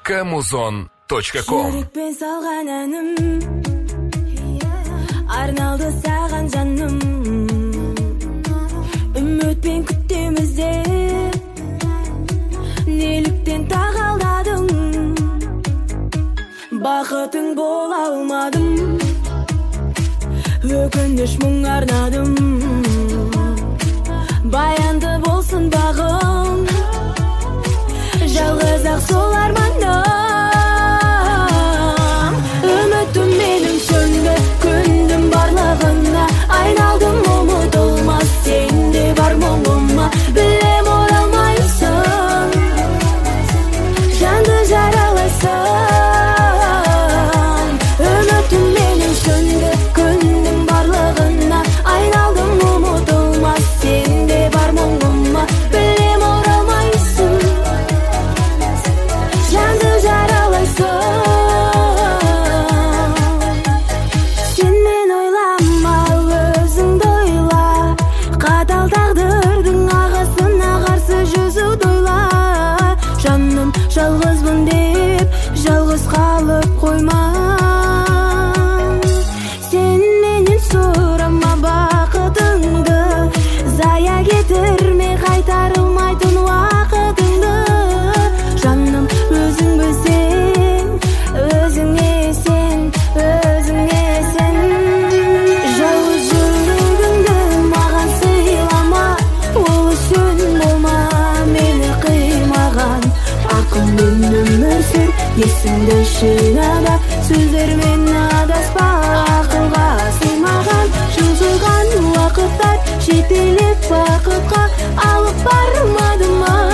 Kamuzon.com. Жүрекпен салған әнім арналды саған жаным, үмітпен күттеміз де неліктен тағалдадың, бақытың бола алмадым, өкініш мұң арнадым, баянды болсын бағым, жалғыз ақ сол армандым. Үмітім менің сөнді, күндім барлығына айналдым, ұмытылмас сенде бар мұңыма, білем оралмайсың, жанды жаралайсың. Үмітім менің сөнді, күндім барлығына айналдым, ұмытылмас сенде бар мұңыма, білем оралмайсың, жанды жаралайсың. Сен мен ойлама, өзіңді ойла, қатал тағдырдың ағысына қарсы жүзуді ойла. Жаным, жалғызбын деп жалғыз қалып қойма, сен менен сұрама бақытыңды, зая кетірме қайтарылмайтын уақытыңды. Жаным, өзің білсең, өзіңе сен, өзіңе сен. Жалғыз жүрегіңді маған сыйлама, ол үшін болма мені қимаған. Ақылмен өмір сүр, есіңді жинада, сөздермен адаспа, ақылға сыймаған. Жылжыған уақыттар жетелеп бақытқа алып бармады ма?